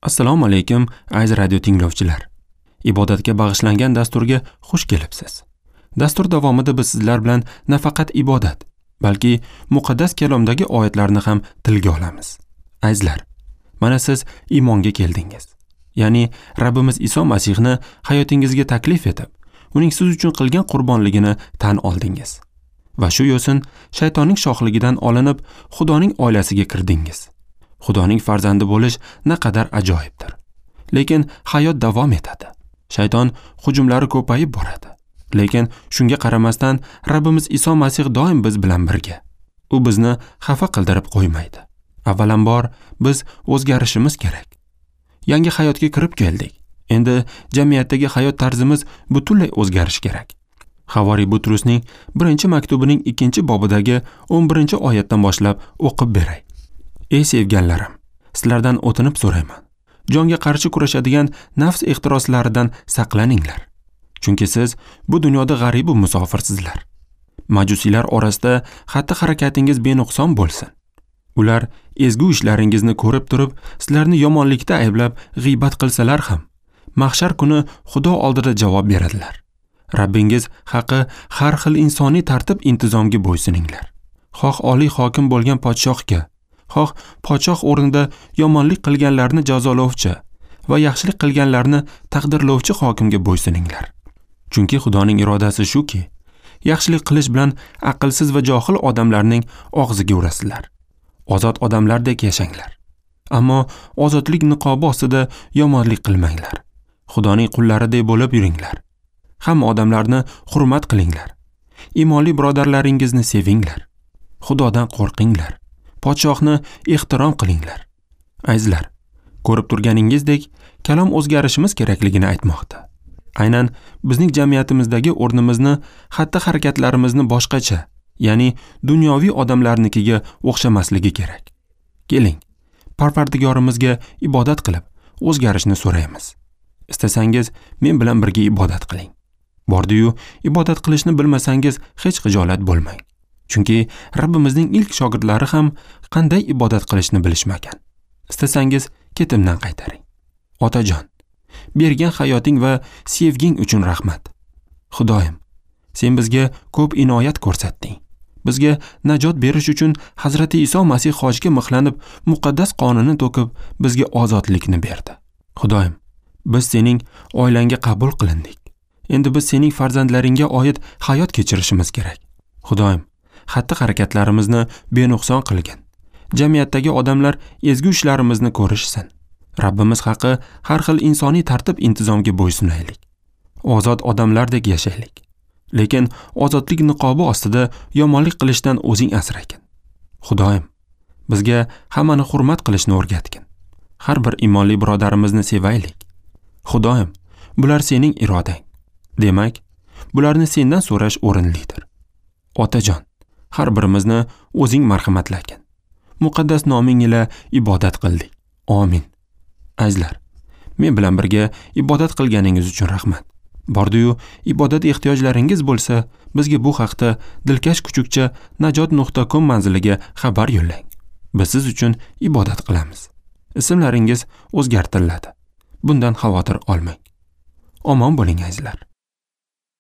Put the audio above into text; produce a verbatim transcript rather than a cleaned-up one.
Assalomu alaykum aziz radio tinglovchilar. Ibodatga bag'ishlangan dasturga xush kelibsiz. Dastur davomida biz sizlar bilan nafaqat ibodat, balki muqaddas kalomdagi oyatlarni ham tilga olamiz. Azizlar, mana siz iymonga keldingiz. Ya'ni Rabbimiz Iso Masihni hayotingizga taklif etib, uning siz uchun qilgan qurbonligini tan oldingiz. Va shu yo'sin shaytonning shohligidan olinib, Xudoning oilasiga kirdingiz. Xudoning farzandi bo'lish naqadar ajoyibdir. Lekin hayot davom etadi. Shayton hujumlari ko'payib boradi. Lekin shunga qaramasdan Rabbimiz Iso Masih doim biz bilan birga. U bizni xafa qildirib qo'ymaydi. Avvalambor biz o'zgarishimiz kerak. Yangi hayotga kirib keldik. Endi jamiyatdagi hayot tarzimiz butunlay o'zgarish kerak. Havoriy Butrusning birinchi maktubining ikkinchi bobidagi o'n birinchi oyatdan boshlab o'qib beray. Ey sevganlarim, sizlardan o'tinib so'rayman. Jonga qarshi kurashadigan nafs ehtiroslaridan saqlaninglar. Chunki siz bu dunyoda g'arib va musofirsizlar. Majusiylar orasida xatti-harakatingiz benuqson bo'lsin. Ular ezgu ishlaringizni ko'rib turib, sizlarni yomonlikda ayblab, g'iybat qilsalar ham, mahshar kuni Xudo oldida javob beradilar. Rabbingiz haqi har xil insoniy tartib intizomga bo'ysuninglar. Xoh oliy hokim bo'lgan podshohga, xoh podshoh o'rnida yomonlik qilganlarni jazolovchi va yaxshilik qilganlarni taqdirlovchi hokimga bo'ysuninglar. Chunki Xudoning irodasi shuki, yaxshilik qilish bilan aqlsiz va johil odamlarning og'ziga urasizlar. Ozod odamlardek yashanglar. Ammo ozodlik niqobi ostida yomonlik qilmanglar. Xudoning qullaridek bo'lib yuringlar. Hamma odamlarni hurmat qilinglar. Iymonli birodarlaringizni sevinglar. Xudodan qo'rqinglar. Podshohni ehtirom qilinglar. Azizlar, ko'rib turganingizdek, kalom o'zgarishimiz kerakligini aytmoqda. Aynan bizning jamiyatimizdagi o'rnimizni, xatti-harakatlarimizni boshqacha, ya'ni dunyoviy odamlarnikiga o'xshamasligi kerak. Keling, Parvardigorimizga ibodat qilib, o'zgarishni so'raymiz. Istasangiz, men bilan birga ibodat qiling. Bordi-yu, ibodat qilishni bilmasangiz, hech xijolat bo'lmang. Chunki Rabbimizning ilk shogirdlari ham qanday ibodat qilishni bilishmagan. Istasangiz, ketimdan qaytaring. Otajon, bergan hayoting va sevging uchun rahmat. Xudoyim, sen bizga ko'p inoyat ko'rsatding. Bizga najot berish uchun Hazrati Iso Masih hojga mixlanib, muqaddas qonini to'kib, bizga ozodlikni berdi. Xudoyim, biz sening oilangga qabul qilindik. Endi biz sening farzandlaringga oid hayot kechirishimiz kerak. Xudoyim, xatti-harakatlarimizni benuqson qilgin. Jamiyatdagi odamlar ezgu ishlarimizni ko'rishsin. Rabbimiz haqi har xil insoniy tartib intizomga bo'ysunaylik. Ozod odamlardek yashaylik. Lekin ozodlik niqobi ostida yomonlik qilishdan o'zing asragin. Xudoyim, bizga hammani hurmat qilishni o'rgatgin. Har bir iymonli birodarimizni sevaylik. Xudoyim, bular sening irodang. Demak, bularni sendan so'rash o'rinlidir. Otajon, har birimizni o'zing marhamatlagin. Muqaddas noming ila ibodat qildik. Amin. Azizlar, men bilan birga ibodat qilganingiz uchun rahmat. Bordi-yu, ibodat ehtiyojlaringiz bo'lsa, bizga bu haqda dilkash kuchukcha najot nuqta com manziliga xabar yo'llang. Biz siz uchun ibodat qilamiz. Ismlaringiz o'zgartiriladi. Bundan xavotir olmang. Omon bo'ling azizlar.